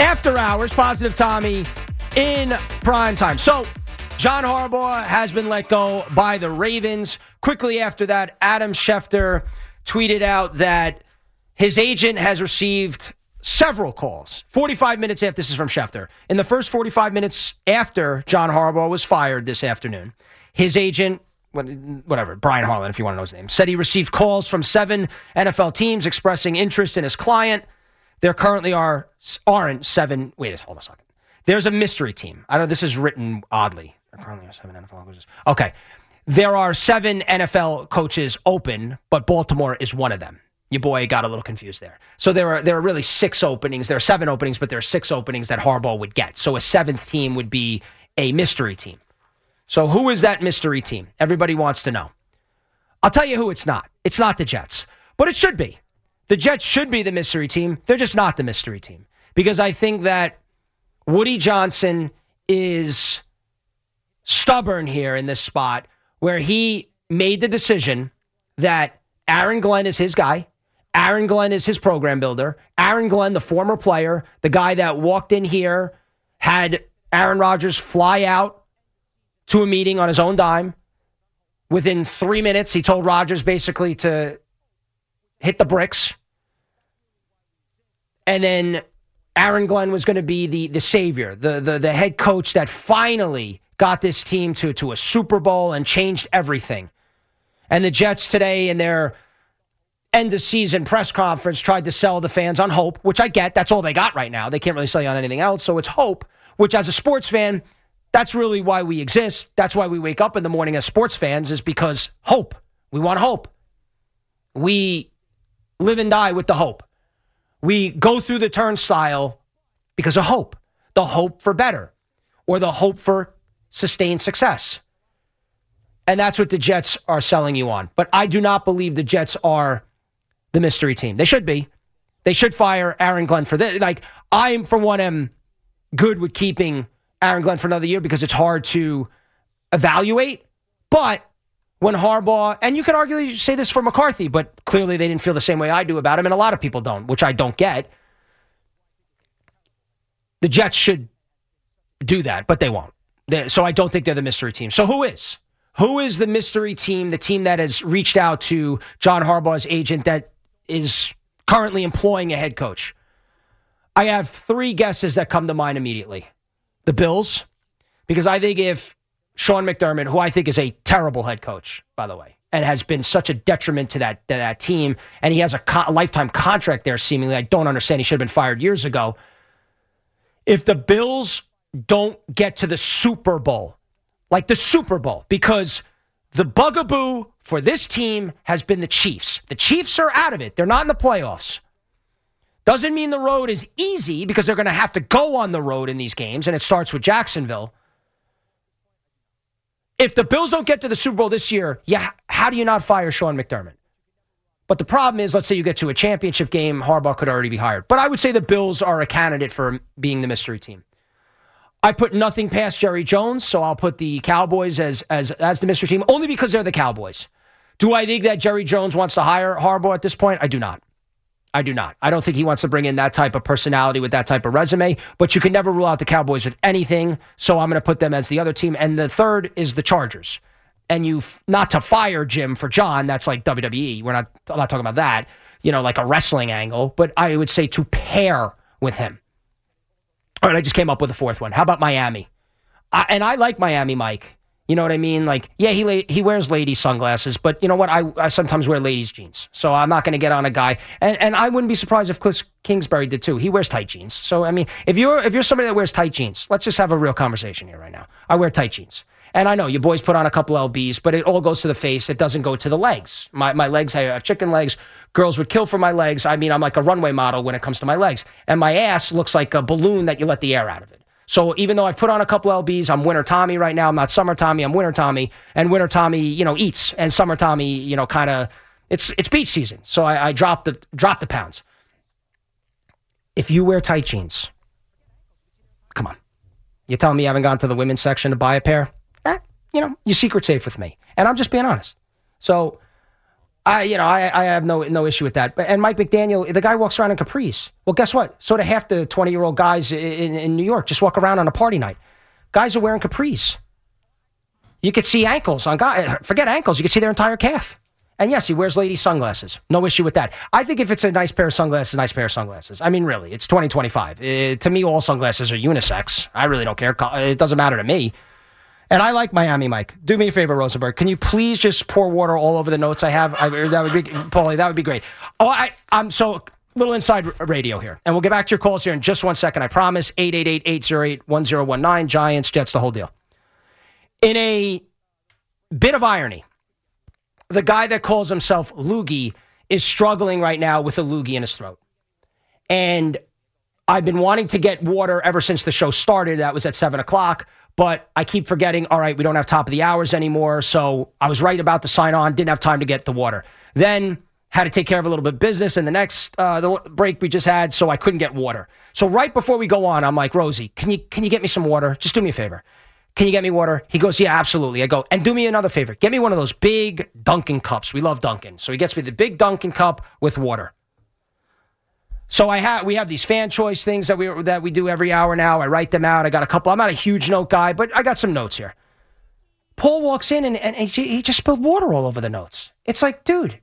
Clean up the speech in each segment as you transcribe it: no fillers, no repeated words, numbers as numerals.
After Hours, Positive Tommy in prime time. So, John Harbaugh has been let go by the Ravens. Quickly after that, Adam Schefter tweeted out that his agent has received several calls. 45 minutes after, this is from Schefter. In the first 45 minutes after John Harbaugh was fired this afternoon, his agent, whatever, Brian Harlan, if you want to know his name, said he received calls from 7 NFL teams expressing interest in his client. There currently aren't 7. Wait, hold on a second. There's a mystery team. I know this is written oddly. There currently are 7 NFL coaches. Okay. There are 7 NFL coaches open, but Baltimore is one of them. Your boy got a little confused there. So there are really 6 openings. There are 7 openings, but there are 6 openings that Harbaugh would get. So a 7th team would be a mystery team. So who is that mystery team? Everybody wants to know. I'll tell you who it's not. It's not the Jets, but it should be. The Jets should be the mystery team. They're just not the mystery team because I think that Woody Johnson is stubborn here in this spot where he made the decision that Aaron Glenn is his guy. Aaron Glenn is his program builder. Aaron Glenn, the former player, the guy that walked in here, had Aaron Rodgers fly out to a meeting on his own dime. Within 3 minutes, he told Rodgers basically to hit the bricks. And then Aaron Glenn was going to be the savior, the head coach that finally got this team to a Super Bowl and changed everything. And the Jets today in their end-of-season press conference tried to sell the fans on hope, which I get. That's all they got right now. They can't really sell you on anything else. So it's hope, which as a sports fan, that's really why we exist. That's why we wake up in the morning as sports fans, is because hope. We want hope. We live and die with the hope. We go through the turnstile because of hope. The hope for better or the hope for sustained success. And that's what the Jets are selling you on. But I do not believe the Jets are the mystery team. They should be. They should fire Aaron Glenn for this. Like, I, for one, am good with keeping Aaron Glenn for another year because it's hard to evaluate. But when Harbaugh, and you could arguably say this for McCarthy, but clearly they didn't feel the same way I do about him, and a lot of people don't, which I don't get. The Jets should do that, but they won't. So I don't think they're the mystery team. So who is? Who is the mystery team, the team that has reached out to John Harbaugh's agent that is currently employing a head coach? I have 3 guesses that come to mind immediately. The Bills, because I think if Sean McDermott, who I think is a terrible head coach, by the way, and has been such a detriment to that team, and he has a lifetime contract there seemingly. I don't understand. He should have been fired years ago. If the Bills don't get to the Super Bowl, like the Super Bowl, because the bugaboo for this team has been the Chiefs. The Chiefs are out of it. They're not in the playoffs. Doesn't mean the road is easy because they're going to have to go on the road in these games, and it starts with Jacksonville. If the Bills don't get to the Super Bowl this year, how do you not fire Sean McDermott? But the problem is, let's say you get to a championship game, Harbaugh could already be hired. But I would say the Bills are a candidate for being the mystery team. I put nothing past Jerry Jones, so I'll put the Cowboys as the mystery team, only because they're the Cowboys. Do I think that Jerry Jones wants to hire Harbaugh at this point? I do not. I do not. I don't think he wants to bring in that type of personality with that type of resume, but you can never rule out the Cowboys with anything, so I'm going to put them as the other team. And the third is the Chargers. And not to fire Jim for John, that's like WWE. I'm not talking about that, like a wrestling angle, but I would say to pair with him. All right, I just came up with a 4th one. How about Miami? And I like Miami, Mike. You know what I mean? Like, yeah, he wears ladies' sunglasses, but you know what? I sometimes wear ladies' jeans. So I'm not going to get on a guy. And I wouldn't be surprised if Cliff Kingsbury did too. He wears tight jeans. So, I mean, if you're somebody that wears tight jeans, let's just have a real conversation here right now. I wear tight jeans. And I know you boys put on a couple LBs, but it all goes to the face. It doesn't go to the legs. My legs, I have chicken legs. Girls would kill for my legs. I mean, I'm like a runway model when it comes to my legs. And my ass looks like a balloon that you let the air out of it. So even though I've put on a couple LBs, I'm Winter Tommy right now. I'm not Summer Tommy. I'm Winter Tommy. And Winter Tommy, eats. And Summer Tommy, kind of, it's beach season. So I drop the pounds. If you wear tight jeans, come on. You telling me you haven't gone to the women's section to buy a pair? Your secret's safe with me. And I'm just being honest. So I have no issue with that. And Mike McDaniel, the guy walks around in capris. Well, guess what? So do half the 20-year-old guys in New York. Just walk around on a party night. Guys are wearing capris. You could see ankles on guys. Forget ankles. You could see their entire calf. And yes, he wears lady sunglasses. No issue with that. I think if it's a nice pair of sunglasses, nice pair of sunglasses. I mean, really, it's 2025. To me, all sunglasses are unisex. I really don't care. It doesn't matter to me. And I like Miami, Mike. Do me a favor, Rosenberg. Can you please just pour water all over the notes I have? That would be, Paulie, that would be great. I'm so little inside radio here. And we'll get back to your calls here in just 1 second, I promise. 888-808-1019, Giants, Jets, the whole deal. In a bit of irony, the guy that calls himself Loogie is struggling right now with a loogie in his throat. And I've been wanting to get water ever since the show started. That was at 7 o'clock. But I keep forgetting, all right, we don't have top of the hours anymore. So I was right about to sign on. Didn't have time to get the water. Then had to take care of a little bit of business in the next the break we just had. So I couldn't get water. So right before we go on, I'm like, Rosie, can you get me some water? Just do me a favor. Can you get me water? He goes, yeah, absolutely. I go, and do me another favor. Get me one of those big Dunkin' cups. We love Dunkin'. So he gets me the big Dunkin' cup with water. So we have these fan choice things that we do every hour now. I write them out. I got a couple. I'm not a huge note guy, but I got some notes here. Paul walks in and he just spilled water all over the notes. It's like, dude,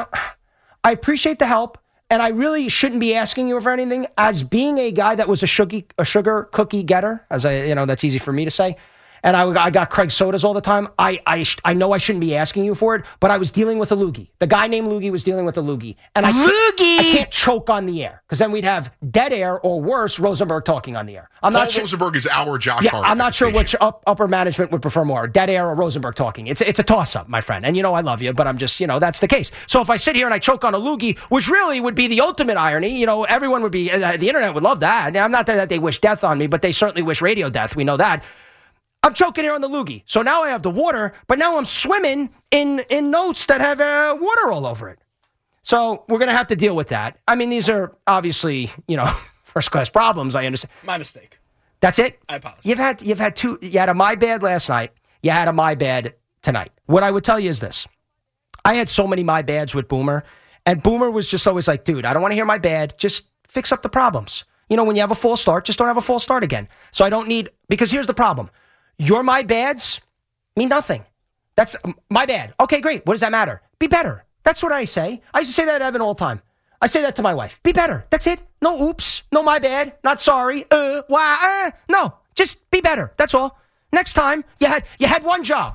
I appreciate the help, and I really shouldn't be asking you for anything. As being a guy that was a sugar cookie getter, that's easy for me to say. And I got Craig sodas all the time. I know I shouldn't be asking you for it, but I was dealing with a loogie. The guy named Loogie was dealing with a loogie. And I can't choke on the air, because then we'd have dead air or worse, Rosenberg talking on the air. Rosenberg is our Josh Hart. I'm not sure which upper management would prefer more, dead air or Rosenberg talking. It's a toss-up, my friend. And I love you, but I'm just, that's the case. So if I sit here and I choke on a loogie, which really would be the ultimate irony, everyone would be, the internet would love that. Now, I'm not that they wish death on me, but they certainly wish radio death. We know that. I'm choking here on the loogie. So now I have the water, but now I'm swimming in notes that have water all over it. So we're going to have to deal with that. I mean, these are obviously, first-class problems. I understand. My mistake. That's it? I apologize. You've had two. You had a my bad last night. You had a my bad tonight. What I would tell you is this. I had so many my bads with Boomer, and Boomer was just always like, dude, I don't want to hear my bad. Just fix up the problems. When you have a false start, just don't have a false start again. So I don't need, because here's the problem. Your my bads mean nothing. That's my bad. Okay, great. What does that matter? Be better. That's what I say. I used to say that to Evan all the time. I say that to my wife. Be better. That's it. No oops. No my bad. Not sorry. Why? No. Just be better. That's all. Next time, you had one job.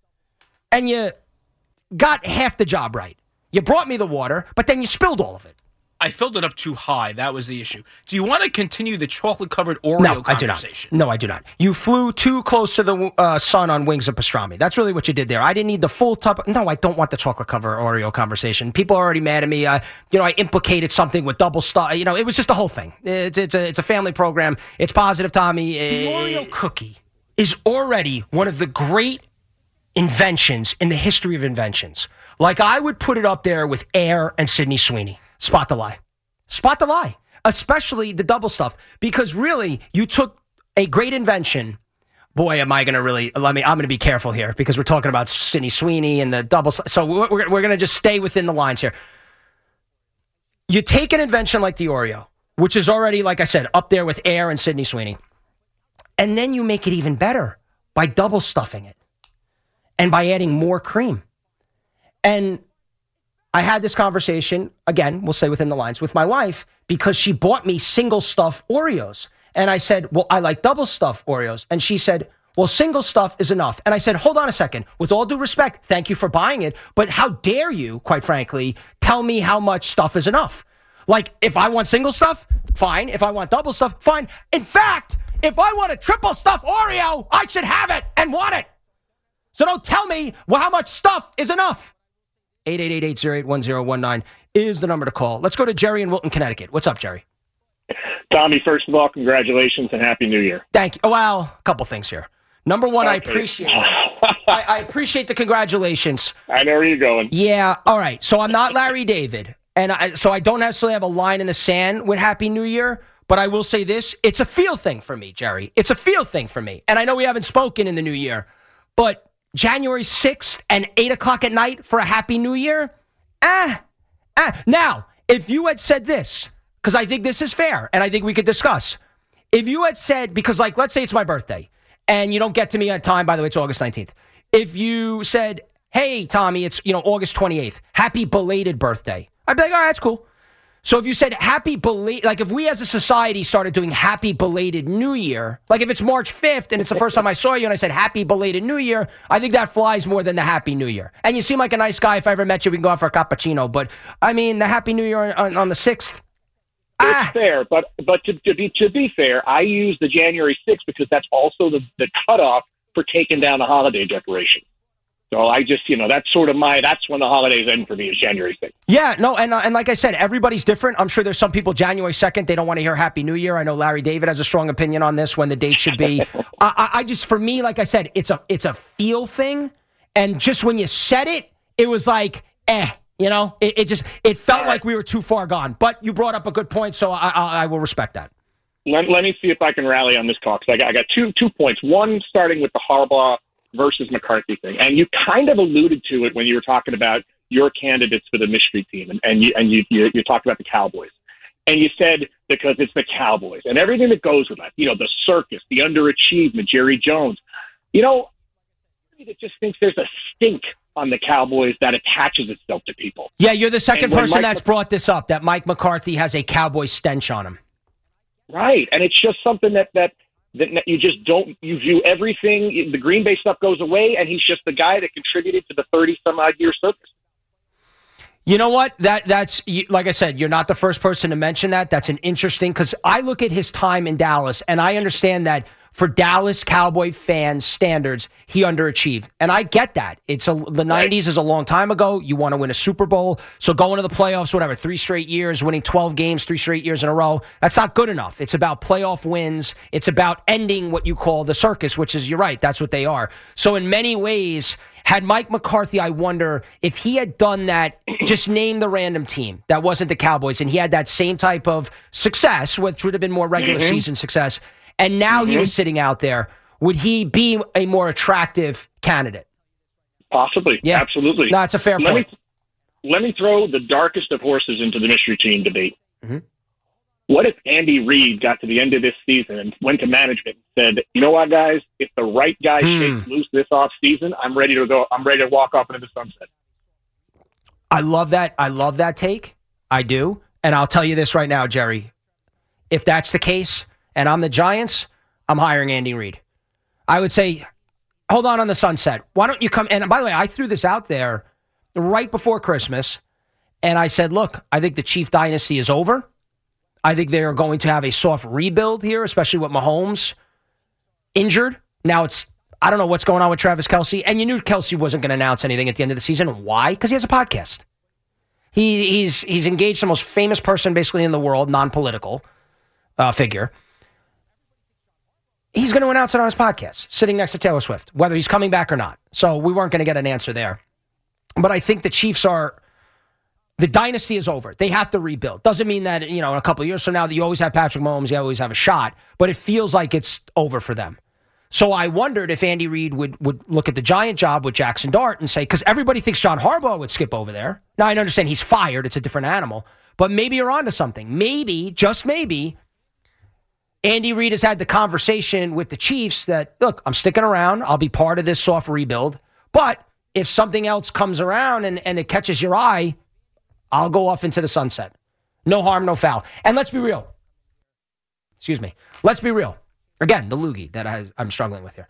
And you got half the job right. You brought me the water, but then you spilled all of it. I filled it up too high. That was the issue. Do you want to continue the chocolate-covered Oreo conversation? No, I do not. You flew too close to the sun on wings of pastrami. That's really what you did there. I didn't need the full tub. No, I don't want the chocolate-covered Oreo conversation. People are already mad at me. I implicated something with double stuff. It was just a whole thing. It's a family program. It's positive, Tommy. The Oreo cookie is already one of the great inventions in the history of inventions. Like, I would put it up there with Air and Sydney Sweeney. Spot the lie. Spot the lie. Especially the double stuff. Because really, you took a great invention. Boy, am I going to really, I'm going to be careful here because we're talking about Sydney Sweeney and the double stuff. So we're going to just stay within the lines here. You take an invention like the Oreo, which is already, like I said, up there with Air and Sydney Sweeney. And then you make it even better by double stuffing it and by adding more cream. And I had this conversation, again, we'll say within the lines, with my wife because she bought me single stuff Oreos. And I said, well, I like double stuff Oreos. And she said, well, single stuff is enough. And I said, hold on a second. With all due respect, thank you for buying it. But how dare you, quite frankly, tell me how much stuff is enough? Like, if I want single stuff, fine. If I want double stuff, fine. In fact, if I want a triple stuff Oreo, I should have it and want it. So don't tell me, well, how much stuff is enough? 888-808-1019 is the number to call. Let's go to Jerry in Wilton, Connecticut. What's up, Jerry? Tommy, first of all, congratulations and Happy New Year. Thank you. Well, a couple things here. Number one, okay. I appreciate I appreciate the congratulations. I know where you're going. Yeah, all right. So I'm not Larry David, and so I don't necessarily have a line in the sand with Happy New Year, but I will say this. It's a feel thing for me, Jerry. It's a feel thing for me. And I know we haven't spoken in the new year, but January 6th and 8 o'clock at night for a Happy New Year, Now, if you had said this, because I think this is fair, and I think we could discuss. If you had said, because like, let's say it's my birthday, and you don't get to me on time, by the way, it's August 19th. If you said, hey, Tommy, it's, August 28th, happy belated birthday, I'd be like, all right, that's cool. So if you said happy belated, like if we as a society started doing happy belated New Year, like if it's March 5th and it's the first time I saw you and I said happy belated New Year, I think that flies more than the Happy New Year. And you seem like a nice guy. If I ever met you, we can go out for a cappuccino. But I mean, the Happy New Year on the 6th. It's fair, but to be fair, I use the January 6th because that's also the cutoff for taking down the holiday decoration. So I just, that's when the holidays end for me is January 6th. Yeah, no, and like I said, everybody's different. I'm sure there's some people January 2nd, they don't want to hear Happy New Year. I know Larry David has a strong opinion on this, when the date should be. I just, for me, like I said, it's a feel thing. And just when you said it, it was like, it felt like we were too far gone. But you brought up a good point, so I will respect that. Let me see if I can rally on this call, because I got two points. One, starting with the Harbaugh versus McCarthy thing. And you kind of alluded to it when you were talking about your candidates for the mystery team. And you talked about the Cowboys. And you said, because it's the Cowboys and everything that goes with that, the circus, the underachievement, Jerry Jones. It just thinks there's a stink on the Cowboys that attaches itself to people. Yeah, you're the second person that's brought this up, that Mike McCarthy has a Cowboy stench on him. Right. And it's just something that you just don't, you view everything, the Green Bay stuff goes away, and he's just the guy that contributed to the 30-some-odd year circus. You know what? That's, like I said, you're not the first person to mention that. That's an interesting, because I look at his time in Dallas, and I understand that for Dallas Cowboy fans' standards, he underachieved. And I get that. The 90s is a long time ago. You want to win a Super Bowl. So going to the playoffs, 3 straight years, winning 12 games, 3 straight years in a row, that's not good enough. It's about playoff wins. It's about ending what you call the circus, which is, you're right, that's what they are. So in many ways, had Mike McCarthy, I wonder if he had done that, just name the random team that wasn't the Cowboys, and he had that same type of success, which would have been more regular season success, and now he was sitting out there, would he be a more attractive candidate? Possibly. Yeah. Absolutely. No, it's a fair point. Let me throw the darkest of horses into the mystery team debate. What if Andy Reid got to the end of this season and went to management and said, you know what, guys, if the right guy shakes loose this off season, I'm ready to go. I'm ready to walk off into the sunset. I love that. I love that take. I do. And I'll tell you this right now, Jerry. If that's the case, and I'm the Giants, I'm hiring Andy Reid. I would say, hold on the sunset. Why don't you come? And by the way, I threw this out there right before Christmas, and I said, look, I think the Chief dynasty is over. I think they're going to have a soft rebuild here, especially with Mahomes injured. Now I don't know what's going on with Travis Kelce, and you knew Kelce wasn't going to announce anything at the end of the season. Why? Because he has a podcast. He's engaged the most famous person basically in the world, non-political figure. He's going to announce it on his podcast, sitting next to Taylor Swift, whether he's coming back or not. So we weren't going to get an answer there. But I think the Chiefs the dynasty is over. They have to rebuild. Doesn't mean that, in a couple of years from now, that you always have Patrick Mahomes, you always have a shot, but it feels like it's over for them. So I wondered if Andy Reid would look at the Giant job with Jackson Dart and say, because everybody thinks John Harbaugh would skip over there. Now, I understand he's fired. It's a different animal. But maybe you're onto something. Maybe, just maybe, Andy Reid has had the conversation with the Chiefs that, look, I'm sticking around. I'll be part of this soft rebuild. But if something else comes around and it catches your eye, I'll go off into the sunset. No harm, no foul. And let's be real. Excuse me. Let's be real. Again, the loogie that I'm struggling with here.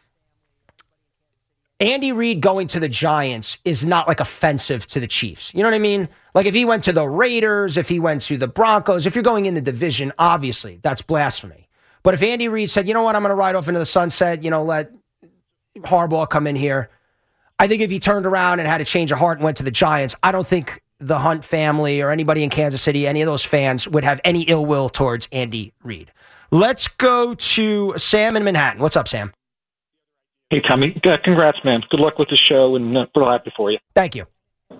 Andy Reid going to the Giants is not like offensive to the Chiefs. You know what I mean? Like if he went to the Raiders, if he went to the Broncos, if you're going in the division, obviously that's blasphemy. But if Andy Reid said, you know what, I'm going to ride off into the sunset, let Harbaugh come in here. I think if he turned around and had a change of heart and went to the Giants, I don't think the Hunt family or anybody in Kansas City, any of those fans would have any ill will towards Andy Reid. Let's go to Sam in Manhattan. What's up, Sam? Hey, Tommy. Congrats, man. Good luck with the show, and real happy for you. Thank you.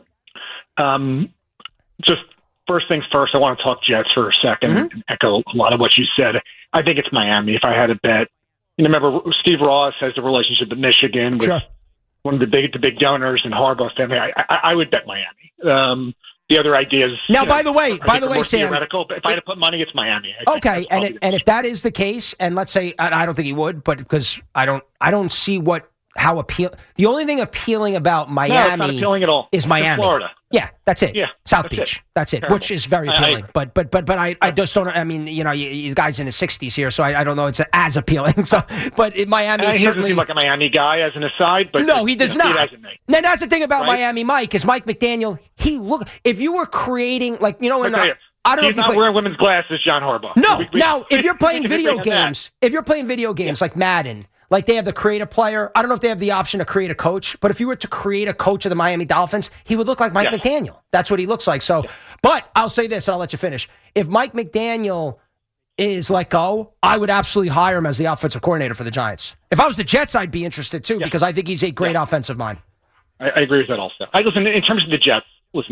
Just first things first, I want to talk Jets for a second and echo a lot of what you said. I think it's Miami. If I had a bet, remember Steve Ross has the relationship with Michigan with one of the big donors in Harbaugh family, I would bet Miami. The other ideas. Now, by the way, Sam, theoretical, but if I had to put money, it's Miami. Okay, and if that is the case, and let's say I don't think he would, but because I don't see how appeal. The only thing appealing about Miami it's not appealing at all. Is Miami, Florida. Yeah, that's it. Yeah, South Beach. That's it, which is very appealing. But I just don't. I mean, you guys in his 60s here, so I don't know it's as appealing. So, but Miami he certainly doesn't seem like a Miami guy as an aside. But no, he does not. Now that's the thing about right? Miami Mike is Mike McDaniel. if you were creating I don't know he's if not wearing women's glasses, John Harbaugh. No, now if you're playing video games, like Madden. Like they have the create a player. I don't know if they have the option to create a coach, but if you were to create a coach of the Miami Dolphins, he would look like Mike McDaniel. That's what he looks like. So, but I'll say this, and I'll let you finish. If Mike McDaniel is let go, I would absolutely hire him as the offensive coordinator for the Giants. If I was the Jets, I'd be interested too, because I think he's a great offensive mind. I agree with that also. Listen, in terms of the Jets,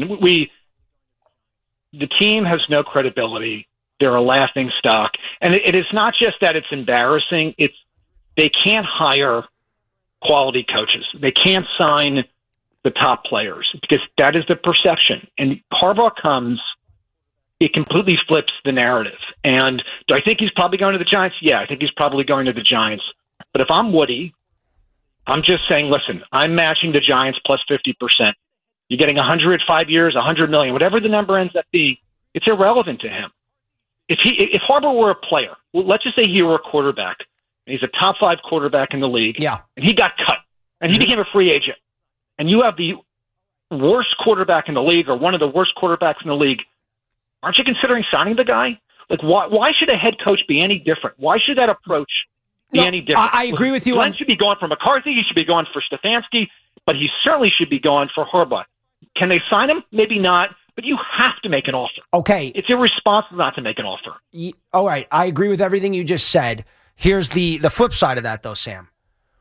the team has no credibility. They're a laughing stock. And it is not just that it's embarrassing, they can't hire quality coaches. They can't sign the top players because that is the perception. And Harbaugh comes, it completely flips the narrative. And do I think he's probably going to the Giants? Yeah, I think he's probably going to the Giants. But if I'm Woody, I'm just saying, listen, I'm matching the Giants plus 50%. You're getting 105 years, 100 million, whatever the number ends up being, it's irrelevant to him. If Harbaugh were a player, let's just say he were a quarterback, he's a top 5 quarterback in the league. Yeah. And he got cut. And he became a free agent. And you have the worst quarterback in the league or one of the worst quarterbacks in the league. Aren't you considering signing the guy? Like, why should a head coach be any different? Why should that approach be any different? I agree with you. Glenn should be going for McCarthy. He should be going for Stefanski. But he certainly should be going for Harbaugh. Can they sign him? Maybe not. But you have to make an offer. Okay. It's irresponsible not to make an offer. All right. I agree with everything you just said. Here's the flip side of that, though, Sam.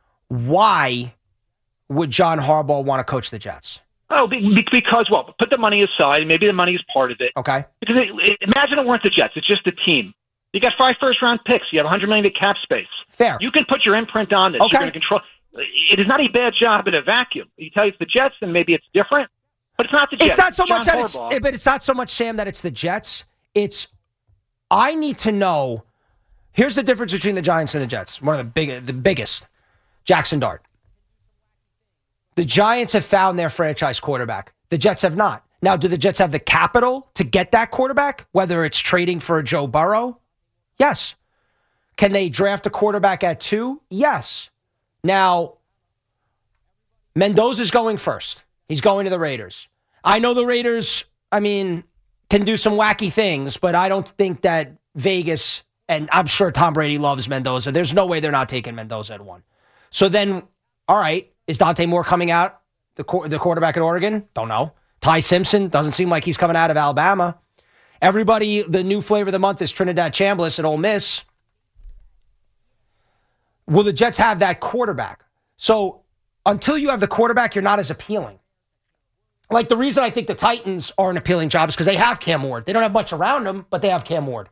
Why would John Harbaugh want to coach the Jets? Oh, because, put the money aside. Maybe the money is part of it. Okay. Because imagine it weren't the Jets. It's just a team. You got 5 first-round picks. You have $100 million cap space. Fair. You can put your imprint on this. Okay. You're going to control. It is not a bad job in a vacuum. You tell you it's the Jets, then maybe it's different. But it's not the Jets. It's not so much that but it's not so much, Sam, that it's the Jets. I need to know. Here's the difference between the Giants and the Jets. One of the biggest. Jackson Dart. The Giants have found their franchise quarterback. The Jets have not. Now, do the Jets have the capital to get that quarterback? Whether it's trading for a Joe Burrow? Yes. Can they draft a quarterback at 2? Yes. Now, Mendoza's going first. He's going to the Raiders. I know the Raiders, can do some wacky things, but I don't think that Vegas, and I'm sure Tom Brady loves Mendoza. There's no way they're not taking Mendoza at 1. So then, all right, is Dante Moore coming out, the quarterback at Oregon? Don't know. Ty Simpson, doesn't seem like he's coming out of Alabama. Everybody, the new flavor of the month is Trinidad Chambliss at Ole Miss. Will the Jets have that quarterback? So until you have the quarterback, you're not as appealing. Like the reason I think the Titans are an appealing job is because they have Cam Ward. They don't have much around them, but they have Cam Ward.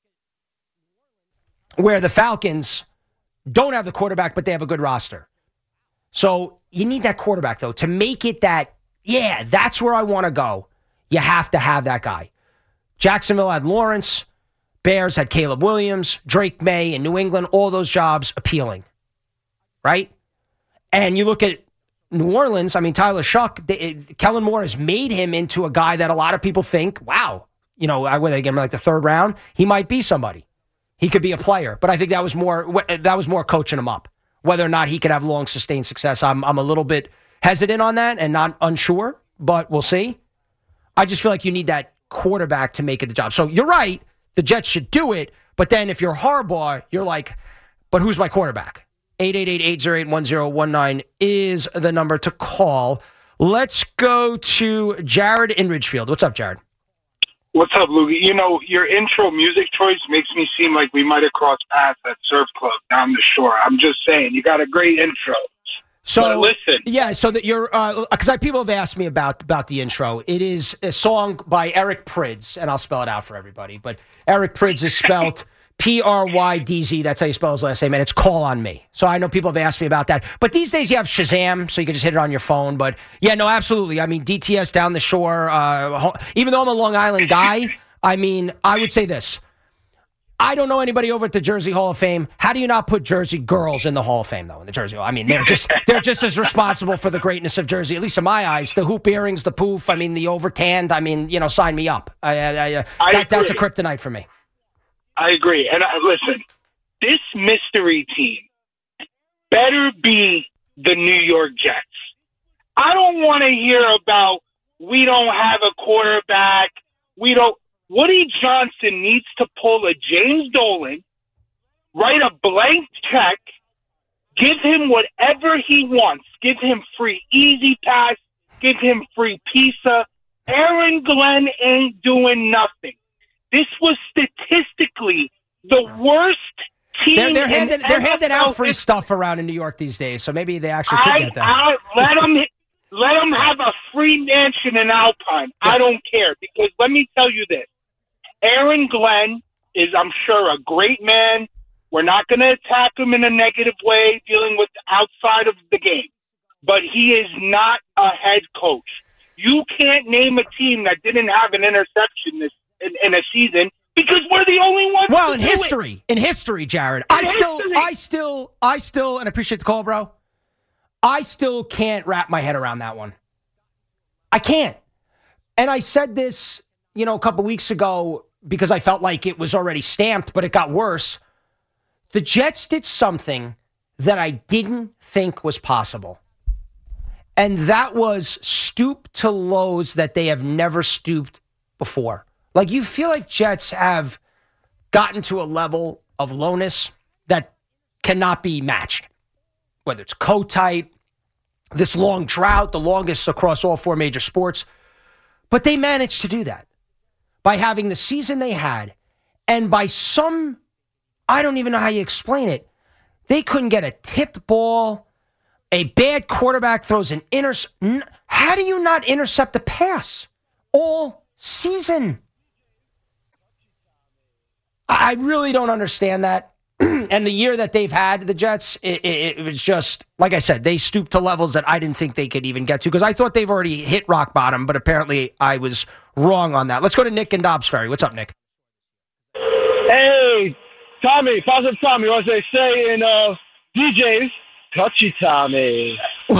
Where the Falcons don't have the quarterback, but they have a good roster. So you need that quarterback, though, to make it that's where I want to go. You have to have that guy. Jacksonville had Lawrence. Bears had Caleb Williams. Drake May in New England. All those jobs appealing. Right? And you look at New Orleans, Tyler Shuck, Kellen Moore has made him into a guy that a lot of people think, wow, whether they get him like the 3rd round, he might be somebody. He could be a player. But I think that was more coaching him up. Whether or not he could have long, sustained success, I'm a little bit hesitant on that and not unsure, but we'll see. I just feel like you need that quarterback to make it the job. So you're right, the Jets should do it, but then if you're Harbaugh, you're like, but who's my quarterback? 888-808-1019 is the number to call. Let's go to Jared in Ridgefield. What's up, Jared? What's up, Lugie? Your intro music choice makes me seem like we might have crossed paths at Surf Club down the shore. I'm just saying, you got a great intro. So but listen. Yeah, so that you're, because people have asked me about the intro. It is a song by Eric Prydz, and I'll spell it out for everybody. But Eric Prydz is spelled Prydz, that's how you spell his last name, and it's Call on Me. So I know people have asked me about that. But these days you have Shazam, so you can just hit it on your phone. But yeah, no, absolutely. I mean, DTS down the shore, even though I'm a Long Island guy, I mean, I would say this. I don't know anybody over at the Jersey Hall of Fame. How do you not put Jersey girls in the Hall of Fame, though, in the Jersey Hall? I mean, they're just as responsible for the greatness of Jersey, at least in my eyes. The hoop earrings, the poof, I mean, the overtanned. I mean, sign me up. That's a kryptonite for me. I agree. And listen, this mystery team better be the New York Jets. I don't want to hear about we don't have a quarterback. Woody Johnson needs to pull a James Dolan, write a blank check, give him whatever he wants. Give him free Easy Pass. Give him free pizza. Aaron Glenn ain't doing nothing. This was statistically the worst team. They're handing out free stuff around in New York these days, so maybe they actually could get that. Let them have a free mansion in Alpine. Yeah. I don't care, because let me tell you this. Aaron Glenn is, I'm sure, a great man. We're not going to attack him in a negative way, dealing with outside of the game. But he is not a head coach. You can't name a team that didn't have an interception in a season, because we're the only ones. Well, in history, Jared, I still, and I appreciate the call, bro. I still can't wrap my head around that one. I can't. And I said this, a couple weeks ago because I felt like it was already stamped, but it got worse. The Jets did something that I didn't think was possible. And that was stoop to lows that they have never stooped before. Like, you feel like Jets have gotten to a level of lowness that cannot be matched. Whether it's Kotite, this long drought, the longest across all four major sports. But they managed to do that by having the season they had, and by some, I don't even know how you explain it, they couldn't get a tipped ball. A bad quarterback throws an How do you not intercept a pass all season? I really don't understand that. And the year that they've had, the Jets, it was just, like I said, they stooped to levels that I didn't think they could even get to, because I thought they've already hit rock bottom, but apparently I was wrong on that. Let's go to Nick in Dobbs Ferry. What's up, Nick? Hey, Tommy, positive Tommy, or as they say in DJs, touchy Tommy.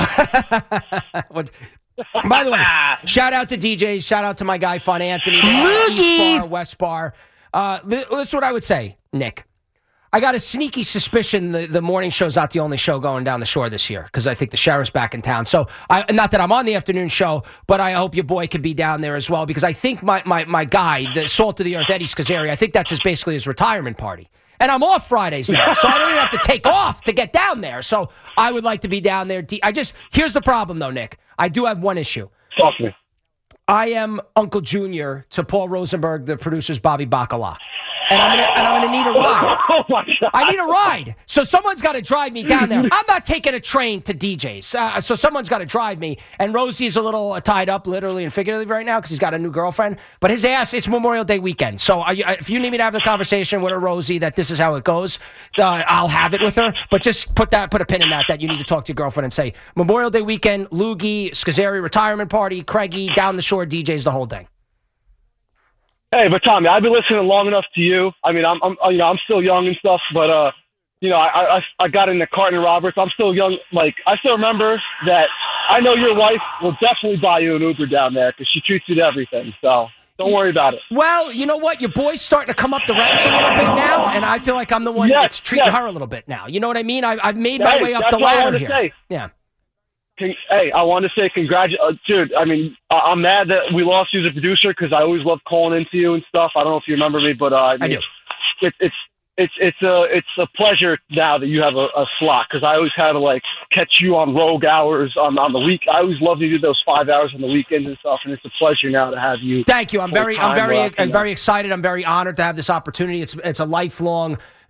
By the way, shout out to DJs, shout out to my guy, Fun Anthony, East Bar, West Bar. This is what I would say, Nick. I got a sneaky suspicion the morning show's not the only show going down the shore this year, because I think the sheriff's back in town. So, not that I'm on the afternoon show, but I hope your boy could be down there as well, because I think my guy, the Salt of the Earth, Eddie Scazzeri, I think that's basically his retirement party. And I'm off Fridays now, so I don't even have to take off to get down there. So I would like to be down there. Here's the problem, though, Nick. I do have one issue. Talk to me. I am Uncle Junior to Paul Rosenberg, the producer's Bobby Bacala. And I'm gonna need a ride. Oh my God. I need a ride. So someone's got to drive me down there. I'm not taking a train to DJ's. So someone's got to drive me. And Rosie's a little tied up, literally and figuratively, right now because he's got a new girlfriend. But his ass, it's Memorial Day weekend. So if you need me to have the conversation with a Rosie that this is how it goes, I'll have it with her. But just put a pin in that you need to talk to your girlfriend and say Memorial Day weekend, Loogie, Scazzeri retirement party, Craigie, down the shore, DJ's, the whole thing. Hey, but Tommy, I've been listening long enough to you. I mean, I'm still young and stuff, but I got into Carton Roberts. I'm still young. Like, I still remember that. I know your wife will definitely buy you an Uber down there because she treats you to everything. So don't worry about it. Well, you know what? Your boy's starting to come up the ranks a little bit now, and I feel like I'm the one that's treating her a little bit now. You know what I mean? I've made my way up the ladder here. Say. Yeah. Hey, I want to say congratulations, dude. I mean, I'm mad that we lost you as a producer because I always loved calling into you and stuff. I don't know if you remember me, but I do. It's a pleasure now that you have a slot, because I always had to catch you on rogue hours on the week. I always loved to do those 5 hours on the weekends and stuff, and it's a pleasure now to have you. Thank you. I'm very excited. I'm very honored to have this opportunity. It's a lifelong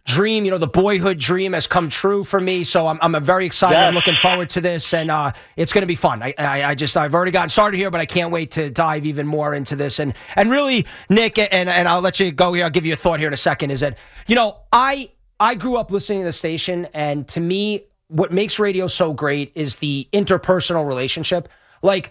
dream, the boyhood dream has come true for me. So I'm very excited. Yes. I'm looking forward to this, and it's going to be fun. I've already gotten started here, but I can't wait to dive even more into this. And really, Nick, and I'll let you go here. I'll give you a thought here in a second. Is that I grew up listening to the station, and to me, what makes radio so great is the interpersonal relationship. Like,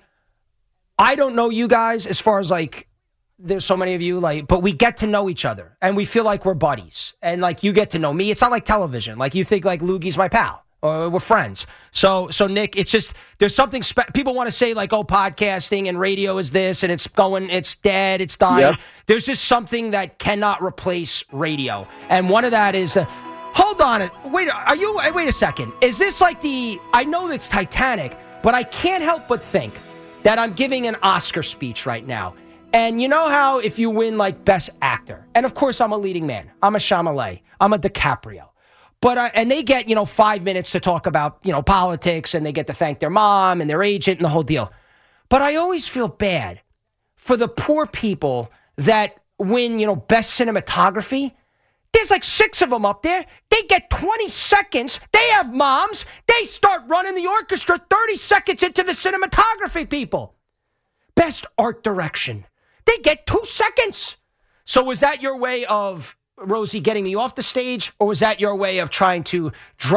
I don't know you guys as far as like. There's so many of you, but we get to know each other, and we feel like we're buddies, and you get to know me. It's not like television. You think Loogie's my pal, or we're friends. So Nick, it's just there's something people want to say podcasting and radio is this, and it's dead, it's dying. Yep. There's just something that cannot replace radio, and one of that is. Hold on, wait a second. Is this I know it's Titanic, but I can't help but think that I'm giving an Oscar speech right now. And you know how if you win Best Actor, and of course I'm a leading man, I'm a Chalamet, I'm a DiCaprio, but and they get 5 minutes to talk about politics, and they get to thank their mom and their agent and the whole deal. But I always feel bad for the poor people that win Best Cinematography. There's 6 of them up there. They get 20 seconds. They have moms. They start running the orchestra 30 seconds into the cinematography people. Best Art Direction. They get 2 seconds. So was that your way of, Rosie, getting me off the stage, or was that your way of trying to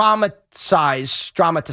dramatize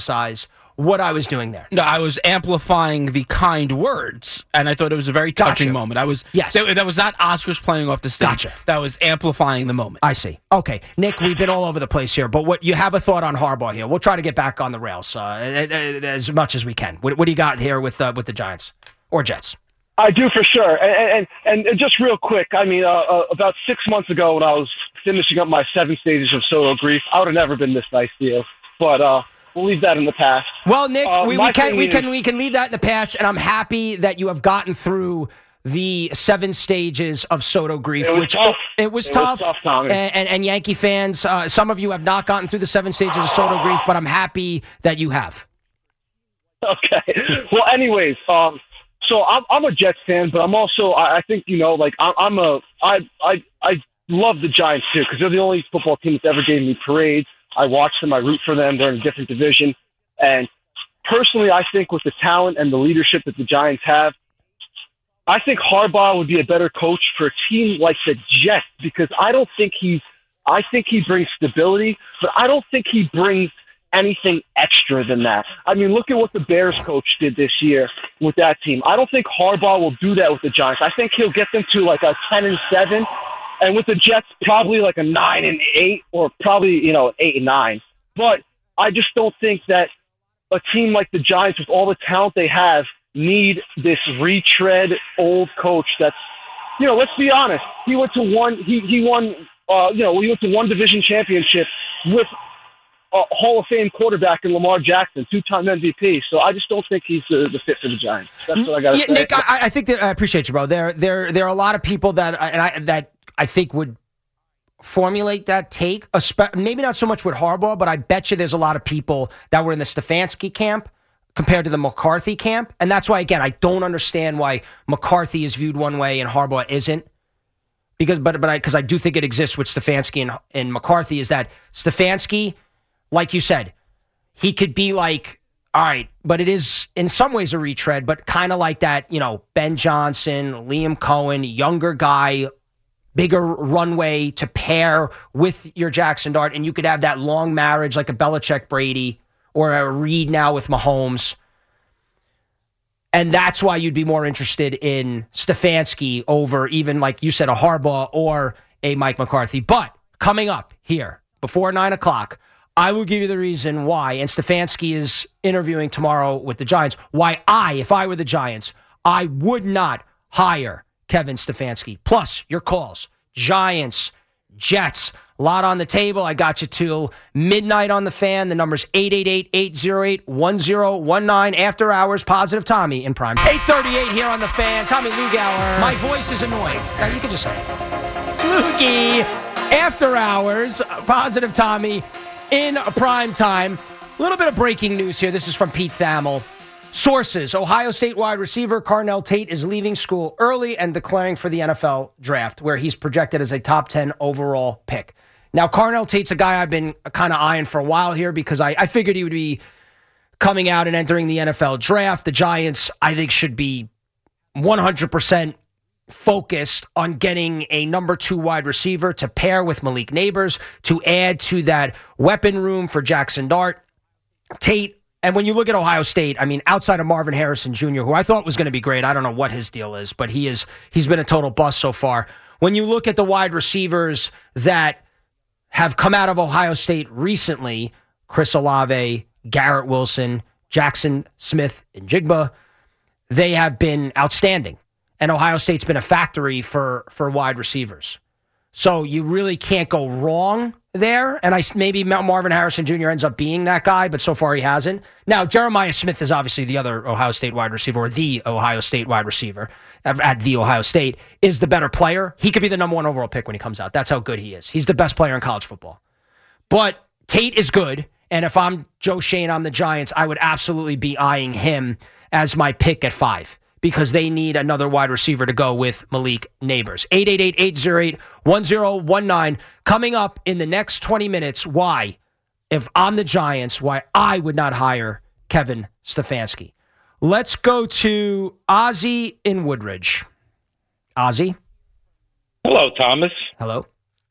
what I was doing there? No, I was amplifying the kind words, and I thought it was a very touching moment. That was not Oscars playing off the stage. Gotcha. That was amplifying the moment. I see. Okay, Nick, we've been all over the place here, but what you have a thought on Harbaugh here? We'll try to get back on the rails as much as we can. What do you got here with the Giants or Jets? I do for sure. And just real quick, I mean, about 6 months ago when I was finishing up my 7 stages of Soto grief, I would have never been this nice to you. But we'll leave that in the past. Well, Nick, we can leave that in the past, and I'm happy that you have gotten through the 7 stages of Soto grief. It was tough, Tommy. And Yankee fans, some of you have not gotten through the 7 stages of Soto grief, but I'm happy that you have. Okay. Well, anyways, so I'm a Jets fan, but I'm also I think I love the Giants too because they're the only football team that's ever gave me parades. I watch them, I root for them. They're in a different division, and personally, I think with the talent and the leadership that the Giants have, I think Harbaugh would be a better coach for a team like the Jets because I think he brings stability, but I don't think he brings anything extra than that. I mean, look at what the Bears coach did this year with that team. I don't think Harbaugh will do that with the Giants. I think he'll get them to a 10-7, and with the Jets, probably a 9-8, or probably 8-9. But I just don't think that a team like the Giants, with all the talent they have, need this retread old coach. That's let's be honest. He went to one. He won. We went to one division championship with a Hall of Fame quarterback in Lamar Jackson, 2-time MVP. So I just don't think he's the fit for the Giants. That's what I got to say. Nick, I think that I appreciate you, bro. There are a lot of people that I think would formulate that take. Maybe not so much with Harbaugh, but I bet you there's a lot of people that were in the Stefanski camp compared to the McCarthy camp, and that's why again I don't understand why McCarthy is viewed one way and Harbaugh isn't. Because I do think it exists with Stefanski and McCarthy is that Stefanski, like you said, he could be all right, but it is in some ways a retread, but kind of like that, Ben Johnson, Liam Cohen, younger guy, bigger runway to pair with your Jackson Dart, and you could have that long marriage like a Belichick Brady or a Reed now with Mahomes. And that's why you'd be more interested in Stefanski over even, like you said, a Harbaugh or a Mike McCarthy. But coming up here before 9 o'clock, I will give you the reason why, and Stefanski is interviewing tomorrow with the Giants, why if I were the Giants, I would not hire Kevin Stefanski. Plus, your calls, Giants, Jets, a lot on the table. I got you till midnight on the Fan. The number's 888-808-1019. After hours, Positive Tommy in prime. 8:38 here on the Fan. Tommy Lugauer. My voice is annoying. Now, you can just say it. Lukey. After hours, Positive Tommy in prime time. A little bit of breaking news here. This is from Pete Thamel. Sources: Ohio State wide receiver Carnell Tate is leaving school early and declaring for the NFL draft, where he's projected as a top 10 overall pick. Now, Carnell Tate's a guy I've been kind of eyeing for a while here because I figured he would be coming out and entering the NFL draft. The Giants, I think, should be 100% focused on getting a number 2 wide receiver to pair with Malik Nabers to add to that weapon room for Jackson Dart. Tate, and when you look at Ohio State, I mean, outside of Marvin Harrison Jr., who I thought was going to be great, I don't know what his deal is, but he's been a total bust so far. When you look at the wide receivers that have come out of Ohio State recently, Chris Olave, Garrett Wilson, Jackson Smith-Njigba, they have been outstanding. And Ohio State's been a factory for wide receivers. So you really can't go wrong there. And maybe Marvin Harrison Jr. ends up being that guy, but so far he hasn't. Now, Jeremiah Smith is obviously the other Ohio State wide receiver, or the Ohio State wide receiver at the Ohio State, is the better player. He could be the number 1 overall pick when he comes out. That's how good he is. He's the best player in college football. But Tate is good. And if I'm Joe Schoen on the Giants, I would absolutely be eyeing him as my pick at 5 because they need another wide receiver to go with Malik Nabers. 888-808-1019. Coming up in the next 20 minutes, why, if I'm the Giants, why I would not hire Kevin Stefanski. Let's go to Ozzy in Woodridge. Ozzy? Hello, Thomas. Hello.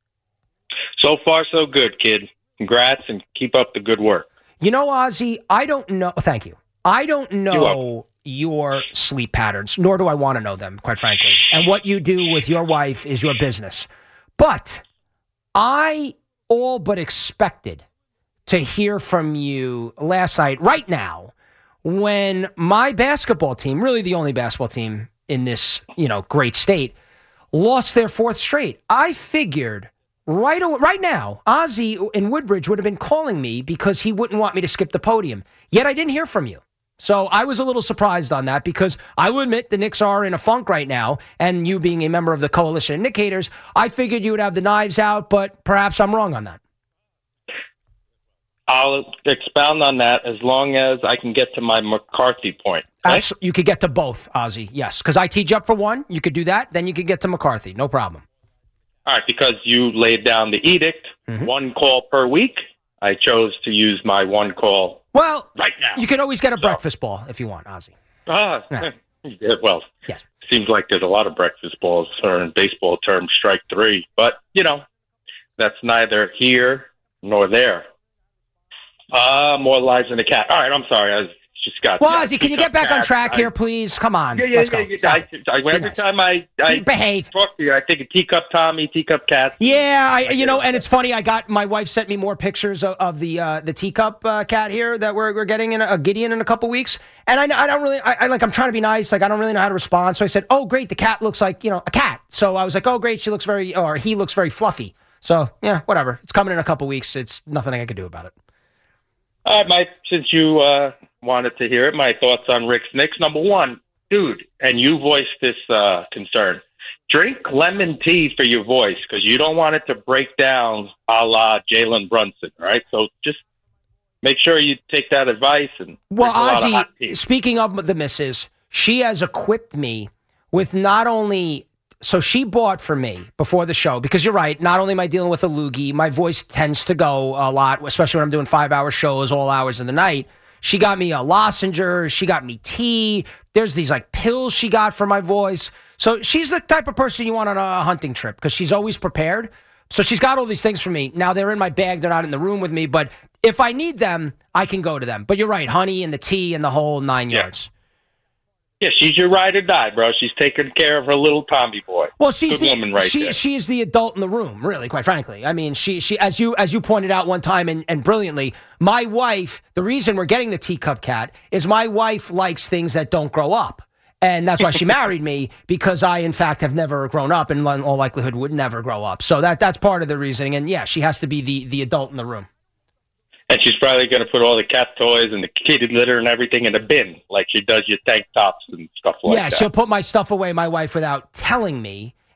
So far, so good, kid. Congrats and keep up the good work. You know, Ozzy, I don't know. Thank you. I don't know your sleep patterns, nor do I want to know them, quite frankly. And what you do with your wife is your business. But I all but expected to hear from you last night, right now, when my basketball team, really the only basketball team in this, great state, lost their 4th straight. I figured right now, Ozzy in Woodbridge would have been calling me because he wouldn't want me to skip the podium. Yet I didn't hear from you. So I was a little surprised on that because I will admit the Knicks are in a funk right now, and you being a member of the Coalition of Knick-haters, I figured you would have the knives out, but perhaps I'm wrong on that. I'll expound on that as long as I can get to my McCarthy point. Okay? You could get to both, Ozzy, yes. Because I teed you up for one. You could do that. Then you could get to McCarthy. No problem. All right, because you laid down the edict, 1 call per week, I chose to use my 1 call right now. You can always get a breakfast ball if you want, Ozzy. Yeah, well, yes. Seems like there's a lot of breakfast balls, or in baseball terms, strike 3. But, that's neither here nor there. More lives than a cat. All right, I'm sorry. I just got... Well, Ozzy, can you get back on track here, please? Come on. Let's go. Every time I behave. Talk to you, I think a teacup Tommy, teacup cat. Yeah, and it's funny. My wife sent me more pictures of the teacup cat here that we're getting in a Gideon in a couple weeks, and I don't really. I'm trying to be nice. I don't really know how to respond. So I said, "Oh, great, the cat looks like a cat." So I was like, "Oh, great, he looks very fluffy." So yeah, whatever. It's coming in a couple weeks. It's nothing I can do about it. All right, Mike, since you wanted to hear it, my thoughts on Rick's Knicks. Number 1, dude, and you voiced this concern. Drink lemon tea for your voice because you don't want it to break down a la Jalen Brunson, all right? So just make sure you take that advice. And well, Ozzy, speaking of the missus, she has equipped me with not only... So she bought for me before the show, because you're right, not only am I dealing with a loogie, my voice tends to go a lot, especially when I'm doing 5-hour shows all hours of the night. She got me a lozenge, she got me tea, there's these pills she got for my voice. So she's the type of person you want on a hunting trip because she's always prepared. So she's got all these things for me. Now they're in my bag, they're not in the room with me, but if I need them, I can go to them. But you're right, honey and the tea and the whole 9 yards. Yeah, she's your ride or die, bro. She's taking care of her little Tommy boy. Well, she's good woman right there. She is the adult in the room, really, quite frankly. I mean, she as you pointed out one time and brilliantly, my wife, the reason we're getting the teacup cat is my wife likes things that don't grow up. And that's why she married me, because I, in fact, have never grown up and in all likelihood would never grow up. So that's part of the reasoning. And yeah, she has to be the adult in the room. And she's probably going to put all the cat toys and the kitty litter and everything in a bin, like she does your tank tops and stuff like that. Yeah, she'll put my stuff away, my wife, without telling me.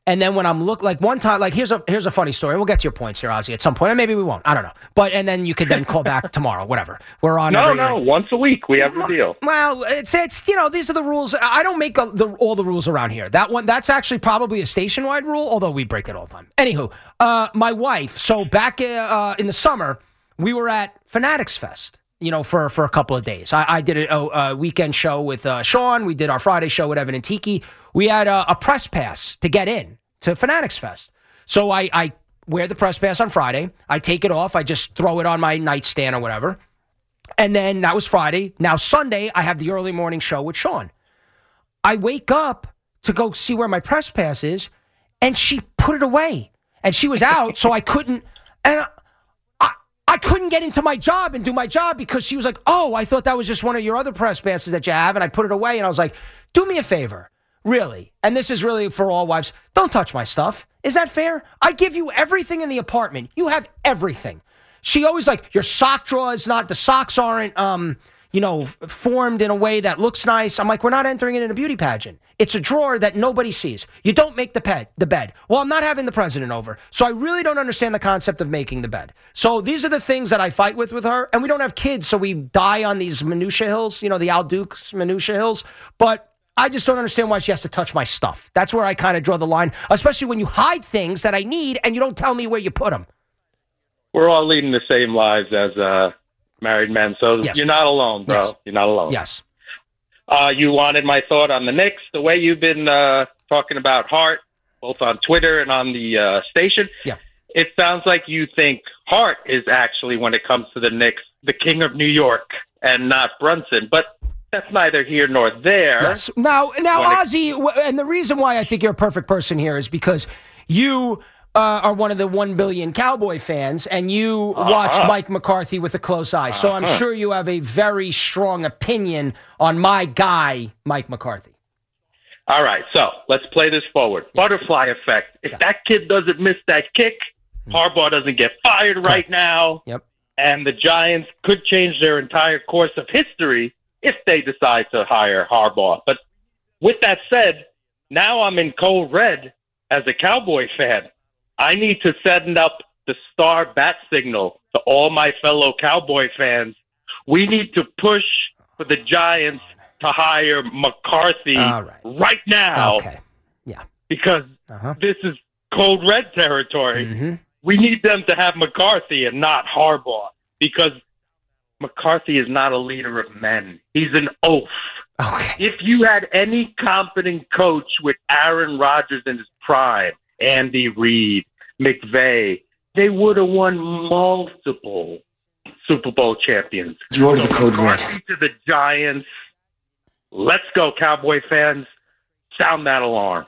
And then when I'm one time, here's a funny story. We'll get to your points here, Ozzy, at some point. And maybe we won't. I don't know. And then you could then call back tomorrow, whatever. We're on. No, once a week we have a deal. Well, it's these are the rules. I don't make all the rules around here. That's actually probably a station-wide rule, although we break it all the time. Anywho, my wife, so back in the summer, we were at Fanatics Fest, for a couple of days. I did a weekend show with Sean. We did our Friday show with Evan and Tiki. We had a press pass to get in to Fanatics Fest. So I wear the press pass on Friday. I take it off. I just throw it on my nightstand or whatever. And then that was Friday. Now Sunday, I have the early morning show with Sean. I wake up to go see where my press pass is, and she put it away. And she was out, so I couldn't. And I couldn't get into my job and do my job because she was like, oh, I thought that was just one of your other press passes that you have. And I put it away, and I was like, do me a favor. Really, and this is really for all wives, don't touch my stuff. Is that fair? I give you everything in the apartment. You have everything. She always your sock drawer is not, the socks aren't, formed in a way that looks nice. I'm like, we're not entering it in a beauty pageant. It's a drawer that nobody sees. You don't make the bed. Well, I'm not having the president over, so I really don't understand the concept of making the bed. So these are the things that I fight with her, and we don't have kids, so we die on these minutia hills, the Al Dukes minutia hills, but I just don't understand why she has to touch my stuff. That's where I kind of draw the line, especially when you hide things that I need and you don't tell me where you put them. We're all leading the same lives as married men, so yes. You're not alone, bro. Yes. You're not alone. Yes. You wanted my thought on the Knicks, the way you've been talking about Hart, both on Twitter and on the station. Yeah. It sounds like you think Hart is actually, when it comes to the Knicks, the king of New York and not Brunson. But that's neither here nor there. Yes. Now, Ozzy, and the reason why I think you're a perfect person here is because you are one of the 1 billion Cowboy fans, and you watch Mike McCarthy with a close eye. So I'm sure you have a very strong opinion on my guy, Mike McCarthy. All right, so let's play this forward. Yeah. Butterfly effect. If that kid doesn't miss that kick, Harbaugh doesn't get fired right now, and the Giants could change their entire course of history if they decide to hire Harbaugh. But with that said, now I'm in cold red as a Cowboy fan. I need to send up the star bat signal to all my fellow Cowboy fans. We need to push for the Giants to hire McCarthy right now. Okay. Yeah. Because this is cold red territory. Mm-hmm. We need them to have McCarthy and not Harbaugh, because McCarthy is not a leader of men. He's an oaf. Okay. If you had any competent coach with Aaron Rodgers in his prime, Andy Reid, McVay, they would have won multiple Super Bowl champions. You ordered the code red. To the Giants. Let's go, Cowboy fans. Sound that alarm.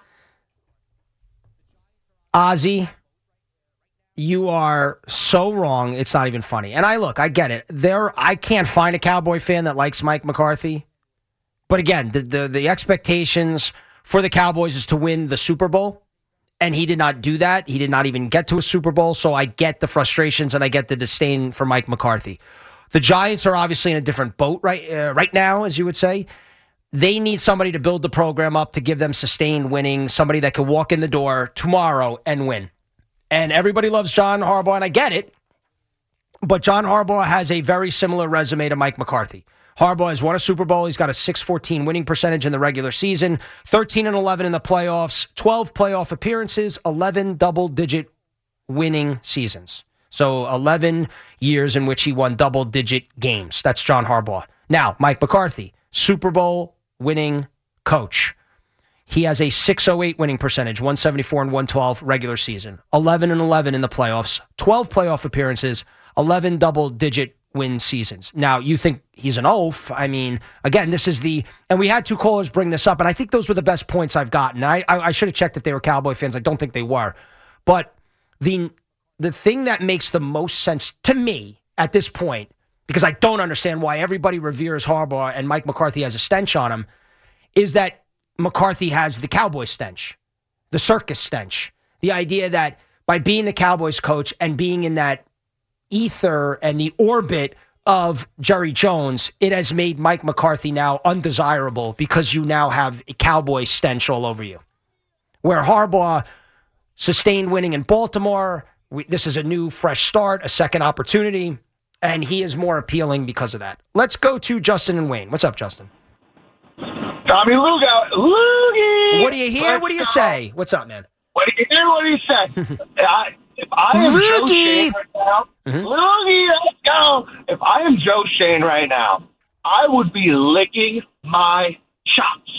Ozzy, you are so wrong. It's not even funny. And I get it. I can't find a Cowboy fan that likes Mike McCarthy. But again, the expectations for the Cowboys is to win the Super Bowl. And he did not do that. He did not even get to a Super Bowl. So I get the frustrations and I get the disdain for Mike McCarthy. The Giants are obviously in a different boat right now, as you would say. They need somebody to build the program up to give them sustained winning, somebody that could walk in the door tomorrow and win. And everybody loves John Harbaugh, and I get it. But John Harbaugh has a very similar resume to Mike McCarthy. Harbaugh has won a Super Bowl. He's got a .614 winning percentage in the regular season, 13-11 in the playoffs, 12 playoff appearances, 11 double-digit winning seasons. So 11 years in which he won double-digit games. That's John Harbaugh. Now, Mike McCarthy, Super Bowl winning coach. He has a .608 winning percentage, 174 and 112 regular season, 11-11 in the playoffs, 12 playoff appearances, 11 double-digit win seasons. Now, you think he's an oaf. I mean, again, this is and we had two callers bring this up, and I think those were the best points I've gotten. I should have checked if they were Cowboy fans. I don't think they were. But the thing that makes the most sense to me at this point, because I don't understand why everybody reveres Harbaugh and Mike McCarthy has a stench on him, is that McCarthy has the Cowboy stench, the circus stench. The idea that by being the Cowboys coach and being in that ether and the orbit of Jerry Jones, it has made Mike McCarthy now undesirable because you now have a Cowboy stench all over you. Where Harbaugh sustained winning in Baltimore. This is a new, fresh start, a second opportunity, and he is more appealing because of that. Let's go to Justin and Wayne. What's up, Justin? Tommy Lugo. Loogie! What do you hear? What do you say? What's up, man? What do you hear? What do you say? If I am Joe Shane right now, Loogie, let's go. If I am Joe Shane right now, I would be licking my chops.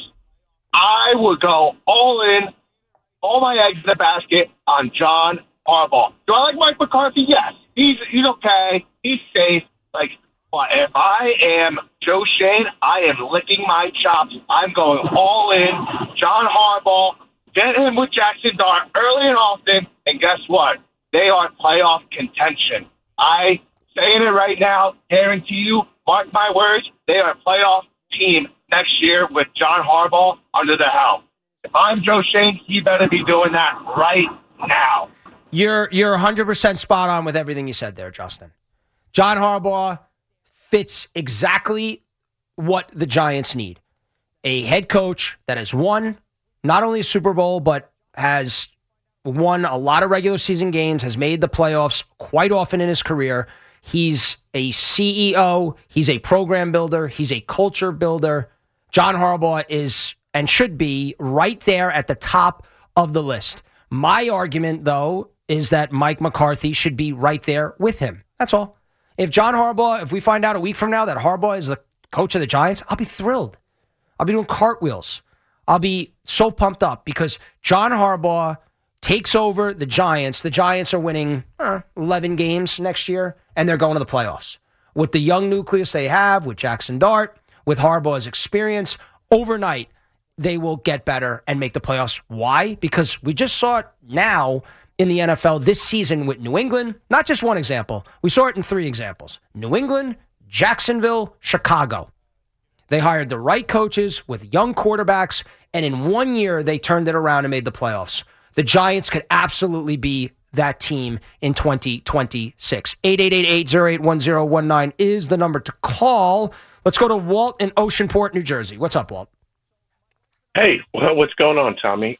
I would go all in, all my eggs in the basket on John Harbaugh. Do I like Mike McCarthy? Yes. He's okay. He's safe. But if I am Joe Shane, I am licking my chops. I'm going all in. John Harbaugh, get him with Jackson Dart early and often, and guess what? They are playoff contention. I saying it right now, guarantee you, mark my words, they are a playoff team next year with John Harbaugh under the helm. If I'm Joe Shane, he better be doing that right now. You're 100% spot on with everything you said there, Justin. John Harbaugh fits exactly what the Giants need. A head coach that has won not only a Super Bowl, but has won a lot of regular season games, has made the playoffs quite often in his career. He's a CEO. He's a program builder. He's a culture builder. John Harbaugh is and should be right there at the top of the list. My argument, though, is that Mike McCarthy should be right there with him. That's all. If John Harbaugh, if we find out a week from now that Harbaugh is the coach of the Giants, I'll be thrilled. I'll be doing cartwheels. I'll be so pumped up because John Harbaugh takes over the Giants. The Giants are winning 11 games next year, and they're going to the playoffs. With the young nucleus they have, with Jackson Dart, with Harbaugh's experience, overnight, they will get better and make the playoffs. Why? Because we just saw it now in the NFL this season with New England. Not just one example. We saw it in 3 examples. New England, Jacksonville, Chicago. They hired the right coaches with young quarterbacks, and in 1 year, they turned it around and made the playoffs. The Giants could absolutely be that team in 2026. 888-808-1019 is the number to call. Let's go to Walt in Oceanport, New Jersey. What's up, Walt? Hey, well, what's going on, Tommy?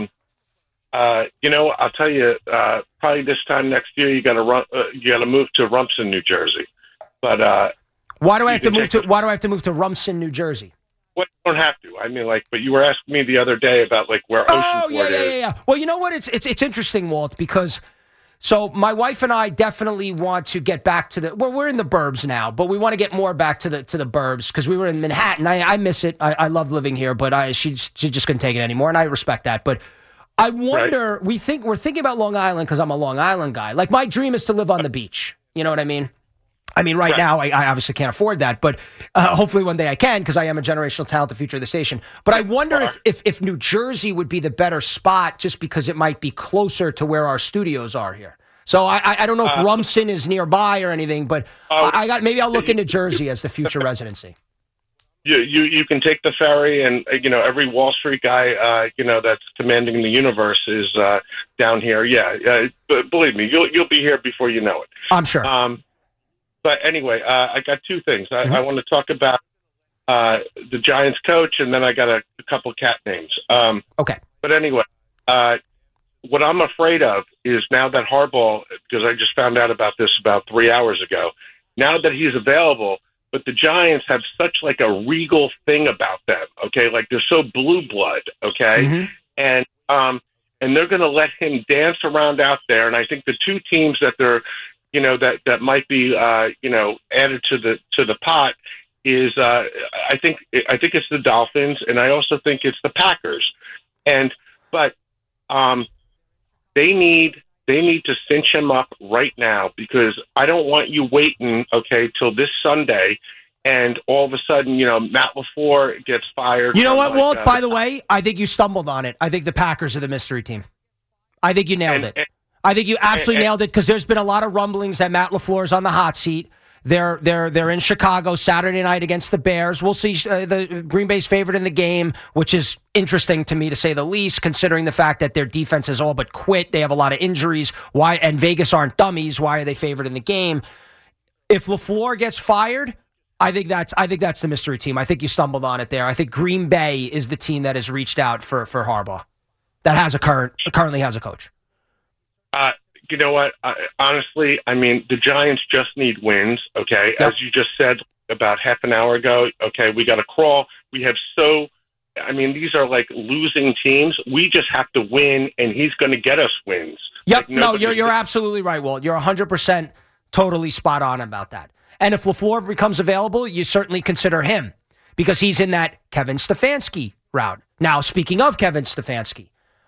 I'll tell you, probably this time next year, you got to move to Rumson, New Jersey. But why do I have to move to Rumson, New Jersey? Well, you don't have to. I mean, but you were asking me the other day about where Oceanport is. Yeah. Well, you know what? It's interesting, Walt, because so my wife and I definitely want to get back to we're in the burbs now, but we want to get more back to the burbs because we were in Manhattan. I miss it. I love living here, but she just couldn't take it anymore, and I respect that. But I wonder, we're thinking about Long Island because I'm a Long Island guy. Like my dream is to live on the beach. You know what I mean? Right now, I obviously can't afford that, but hopefully one day I can because I am a generational talent, the future of the station. But I wonder if New Jersey would be the better spot just because it might be closer to where our studios are here. So I don't know if Rumson is nearby or anything, but maybe I'll look into Jersey as the future residency. You can take the ferry, and every Wall Street guy that's commanding the universe is down here. Yeah, believe me, you'll be here before you know it. I'm sure. But anyway, I got 2 things. I want to talk about the Giants coach, and then I got a couple cat names. Okay. But anyway, what I'm afraid of is now that Harbaugh, because I just found out about this about 3 hours ago, now that he's available, but the Giants have such a regal thing about them, okay? They're so blue blood, okay? And they're going to let him dance around out there, and I think the 2 teams that they're that might be added to the pot is I think it's the Dolphins, and I also think it's the Packers, but they need to cinch him up right now because I don't want you waiting till this Sunday, and all of a sudden Matt LaFleur gets fired. You know what, Walt? By the way, I think you stumbled on it. I think the Packers are the mystery team. I think you nailed it. I think you absolutely nailed it because there's been a lot of rumblings that Matt LaFleur's on the hot seat. They're in Chicago Saturday night against the Bears. We'll see the Green Bay's favorite in the game, which is interesting to me to say the least, considering the fact that their defense is all but quit. They have a lot of injuries. Why? And Vegas aren't dummies. Why are they favored in the game? If LaFleur gets fired, I think that's the mystery team. I think you stumbled on it there. I think Green Bay is the team that has reached out for Harbaugh that currently has a coach. You know what? Honestly, I mean, the Giants just need wins, okay? Yep. As you just said about half an hour ago, okay, we got to crawl. These are like losing teams. We just have to win, and he's going to get us wins. Yep, you're absolutely right, Walt. You're 100% totally spot on about that. And if LaFleur becomes available, you certainly consider him because he's in that Kevin Stefanski route. Now, speaking of Kevin Stefanski,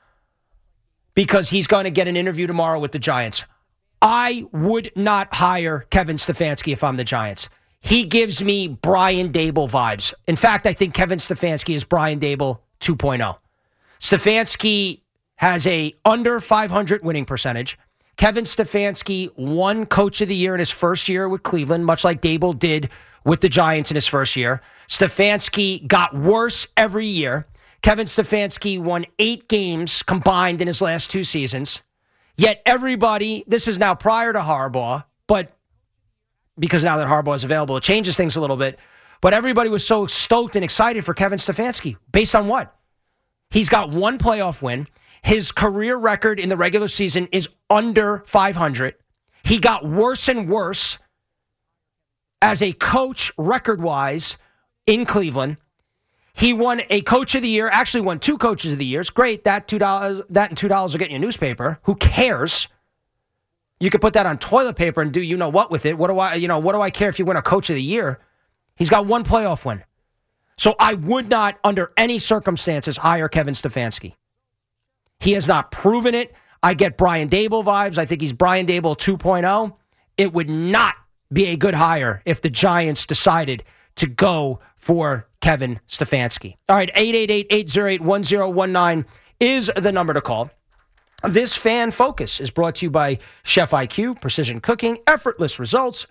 because he's going to get an interview tomorrow with the Giants. I would not hire Kevin Stefanski if I'm the Giants. He gives me Brian Daboll vibes. In fact, I think Kevin Stefanski is Brian Daboll 2.0. Stefanski has a under 500 winning percentage. Kevin Stefanski won Coach of the Year in his first year with Cleveland, much like Daboll did with the Giants in his first year. Stefanski got worse every year. Kevin Stefanski won 8 games combined in his last 2 seasons. Yet everybody, this is now prior to Harbaugh, but because now that Harbaugh is available, it changes things a little bit. But everybody was so stoked and excited for Kevin Stefanski. Based on what? He's got 1 playoff win. His career record in the regular season is under 500. He got worse and worse as a coach record-wise in Cleveland. He won a Coach of the Year, actually won 2 Coaches of the Years. Great, that and $2 will get you a newspaper. Who cares? You could put that on toilet paper and do you know what with it. What do I care if you win a Coach of the Year? He's got 1 playoff win. So I would not, under any circumstances, hire Kevin Stefanski. He has not proven it. I get Brian Daboll vibes. I think he's Brian Daboll 2.0. It would not be a good hire if the Giants decided to go for Kevin Stefanski. All right, 888-808-1019 is the number to call. This Fan Focus is brought to you by Chef IQ, precision cooking, effortless results,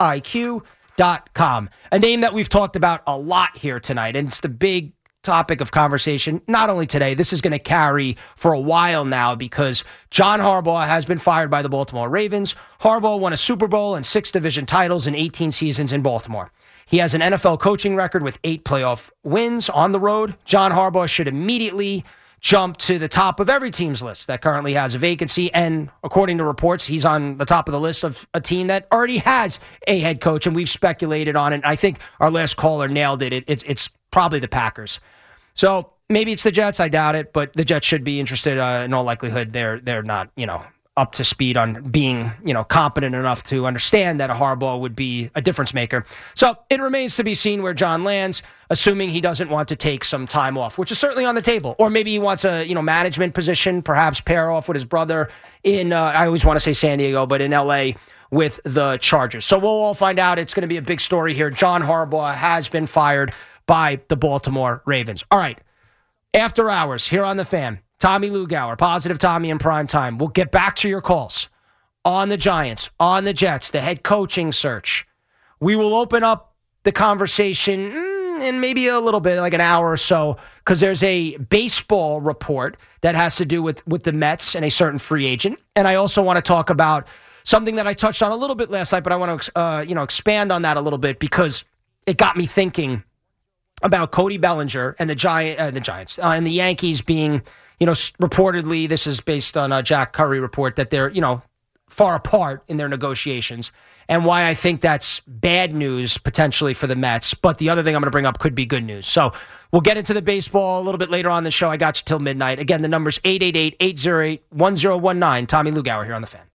chefiq.com. A name that we've talked about a lot here tonight, and it's the big topic of conversation, not only today, this is going to carry for a while now because John Harbaugh has been fired by the Baltimore Ravens. Harbaugh won a Super Bowl and 6 division titles in 18 seasons in Baltimore. He has an NFL coaching record with 8 playoff wins on the road. John Harbaugh should immediately jump to the top of every team's list that currently has a vacancy. And according to reports, he's on the top of the list of a team that already has a head coach, and we've speculated on it. I think our last caller nailed it. It's probably the Packers. So maybe it's the Jets. I doubt it, but the Jets should be interested. In all likelihood, they're not, up to speed on being, competent enough to understand that a Harbaugh would be a difference maker. So it remains to be seen where John lands, assuming he doesn't want to take some time off, which is certainly on the table. Or maybe he wants a, management position, perhaps pair off with his brother in, I always want to say San Diego, but in LA with the Chargers. So we'll all find out. It's going to be a big story here. John Harbaugh has been fired by the Baltimore Ravens. All right. After hours here on The Fan, Tommy Lugauer, Positive Tommy in prime time. We'll get back to your calls on the Giants, on the Jets, the head coaching search. We will open up the conversation in maybe a little bit, like an hour or so, because there's a baseball report that has to do with the Mets and a certain free agent. And I also want to talk about something that I touched on a little bit last night, but I want to expand on that a little bit because it got me thinking about Cody Bellinger and the Giants and the Yankees being, reportedly, this is based on a Jack Curry report, that they're, far apart in their negotiations, and why I think that's bad news potentially for the Mets. But the other thing I'm going to bring up could be good news. So we'll get into the baseball a little bit later on in the show. I got you till midnight. Again, the number's 888-808-1019. Tommy Lugauer here on The Fan.